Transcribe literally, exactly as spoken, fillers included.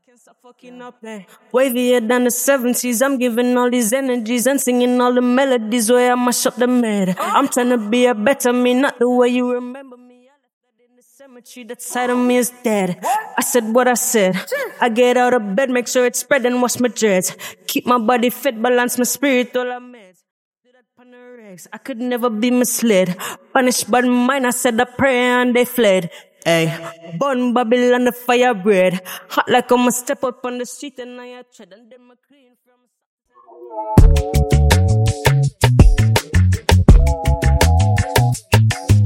Can't stop fucking up, eh? Wavier than the seventies. I'm giving all these energies and singing all the melodies where I mash up the mid. I'm trying to be a better me, not the way you remember me. I left that in the cemetery, that side of me is dead. I said what I said. I get out of bed, make sure it's spread and wash my dreads. Keep my body fit, balance my spirit, all I meds. Do that panorex, I could never be misled. Punished by mine, I said a prayer and they fled. Hey, burn Babylon the fire bread. Hot like I'ma step up on the street and I tread and them a clean from